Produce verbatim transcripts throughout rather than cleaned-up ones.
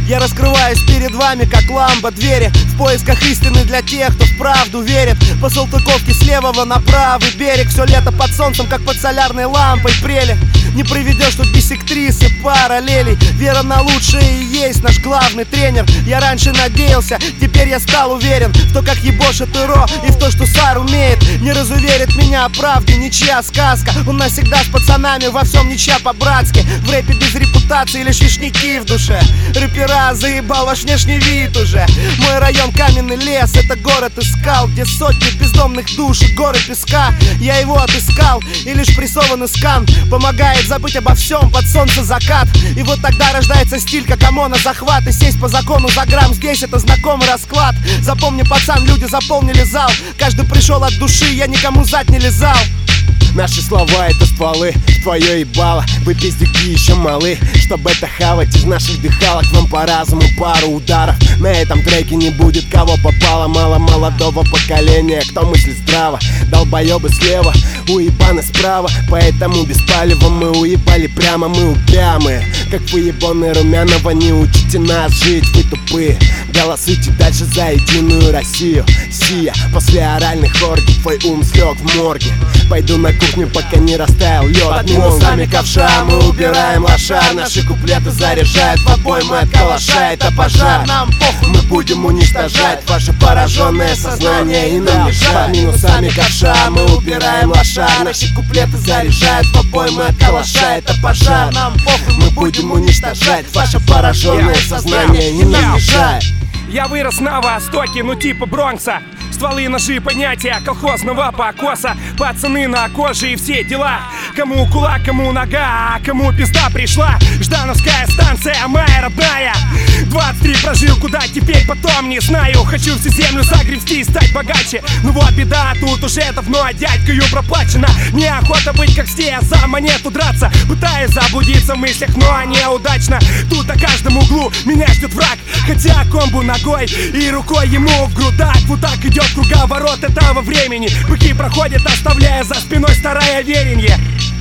Я раскрываюсь перед вами, как лампа двери, в поисках истины для тех, кто в правду верит. По Салтыковке с левого на правый берег, все лето под солнцем, как под солярной лампой прели. Не проведешь тут биссектрисы параллелей. Вера на лучшее и есть наш главный тренер. Я раньше надеялся, теперь я стал уверен в то, как ебошит Иро, и в то, что Сар умеет. Не разуверит меня о правде ничья сказка. У нас всегда с пацанами во всем ничья по-братски. В рэпе без репутации лишь вишняки в душе. Рэпера заебал ваш внешний вид уже. Мой район каменный лес, это город из скал, где сотни бездомных душ и горы песка. Я его отыскал, и лишь прессованный скан помогает забыть обо всем под солнце закат. И вот тогда рождается стиль, как ОМОНа захват. И сесть по закону за грамм здесь это знакомый расклад. Запомни, пацан, люди заполнили зал. Каждый пришел от души, я никому зад не лизал. Наши слова — это стволы, твое ебало. Вы пиздюки еще малы, чтобы это хавать из наших дыхалок. Вам по разуму пару ударов. На этом треке не будет кого попало. Мало молодого поколения, кто мыслит здраво. Долбоебы слева, уебаны справа. Поэтому без палева мы уебали прямо. Мы упрямые, как выебоны Румянова. Не учите нас жить, вы тупые. Голосуйте дальше за единую Россию. Сия, после оральных оргий твой ум слег в морге. Пойду на кухню, пока не растаял лед. Под минусами ковша мы убираем лошар. Наши куплеты заряжают в обоймы от калаша. Это пожар, нам похуй, мы будем уничтожать ваше пораженное сознание и нам мешать. Под минусами ковша мы убираем лошар. Наши куплеты заряжают в обоймы от калаша. Это пожар, нам похуй, мы будем уничтожать ваше пораженное сознание и нам мешать. Я вырос на Востоке, ну типа Бронкса. Стволы, ножи, понятия колхозного покоса. Пацаны на коже и все дела. Кому кулак, кому нога, а кому пизда пришла. Ждановская станция, моя родная. двадцать три прожил, куда теперь потом не знаю. Хочу всю землю загребсти и стать богаче. Ну вот беда, тут уже давно дядькою проплачено. Неохота быть как все, за монету драться. Пытаюсь заблудиться в мыслях, но неудачно. Тут на каждом углу меня ждет враг. Хотя комбу ногой и рукой ему в грудак. Вот так идет круговорот этого времени. Быки проходят, оставляя за спиной старое веренье.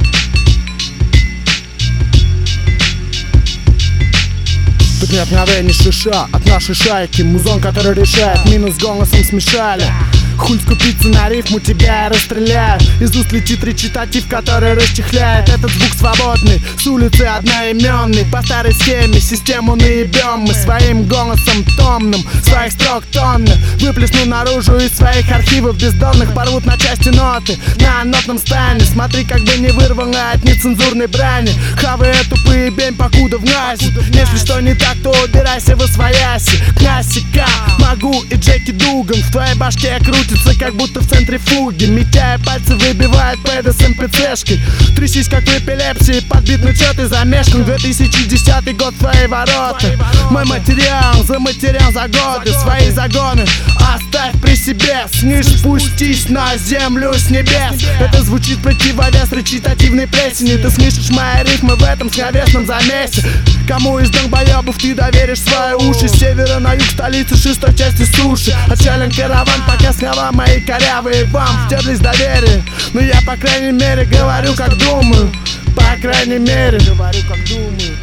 Тут нет мгновений шиша от нашей шайки. Музон, который решает, минус голосом смешали. Хуй скупиться на рифму, тебя расстреляют. Из уст летит речитатив, который расчехляет. Этот звук свободный, с улицы одноименный. По старой схеме систему наебем мы своим голосом томным. Своих строк тонны выплесну наружу из своих архивов бездонных. Порвут на части ноты на нотном стане. Смотри, как бы не вырвало от нецензурной брани. Хавы эту поебень, покуда в назе. Если что не так, то убирайся восвояси. Классика, могу и Джеки Дуган. В твоей башке крутится, как будто в центрифуге. Митяя пальцы выбивает пэда с эм пэ цешкой. Трясись, как в эпилепсии, подбит, ну чё ты замешкан. две тысячи десятый год, твои ворота. Мой материал заматерял за годы. Свои загоны оставь при себе. Снишь, спустись на землю с небес. Это звучит противовес речитативной плесени. Ты слышишь мои рифмы в этом словесном замесе. Кому из долбоебов ты доверишь свои уши? С севера на юг столицы шестой части суши. Отчален караван, пока слова мои корявые вам втерлись доверие. Но я по крайней мере говорю как думаю. По крайней мере говорю как думаю.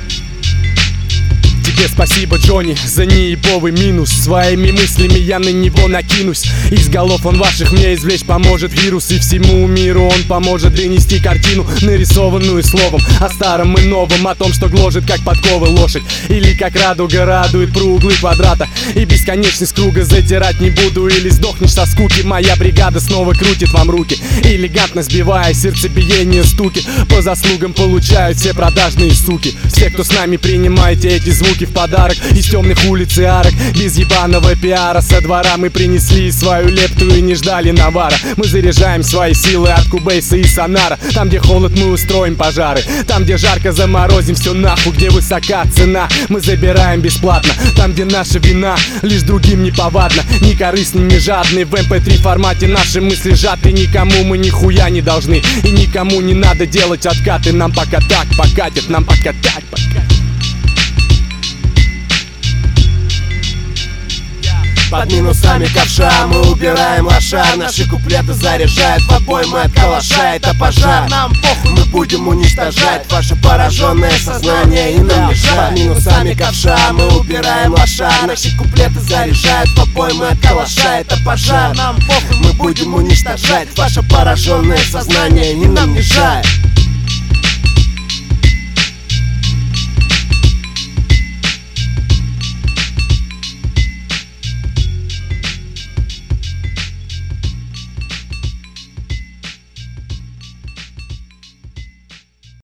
Тебе спасибо, Джонни, за неебовый минус. Своими мыслями я на него накинусь. Из голов он ваших мне извлечь поможет вирус. И всему миру он поможет донести картину, нарисованную словом о старом и новом. О том, что гложет, как подковы лошадь. Или как радуга радует про углы квадрата. И бесконечность круга затирать не буду. Или сдохнешь со скуки, моя бригада снова крутит вам руки. Элегантно сбивая сердцебиение стуки. По заслугам получают все продажные суки. Все, кто с нами, принимаете эти звуки в подарок из темных улиц и арок. Без ебаного пиара со двора мы принесли свою лепту и не ждали навара. Мы заряжаем свои силы от кубейса и сонара. Там, где холод, мы устроим пожары. Там, где жарко, заморозим все нахуй. Где высока цена, мы забираем бесплатно. Там, где наша вина лишь другим неповадно. Ни корыстный, ни жадный. В эм пэ три формате наши мысли сжаты. Никому мы нихуя не должны. И никому не надо делать откаты. Нам пока так покатит, нам пока так покатит. Под минусами ковша мы убираем лошар. Наши куплеты заряжают в обоймы от калаша. Это пожар, нам похуй, мы будем уничтожать ваше пораженное сознание, и нам не жаль. Под минусами ковша мы убираем лошар. Наши куплеты заряжают в обоймы от калаша. Это пожар, нам похуй, мы будем уничтожать ваше пораженное сознание, и нам не жаль.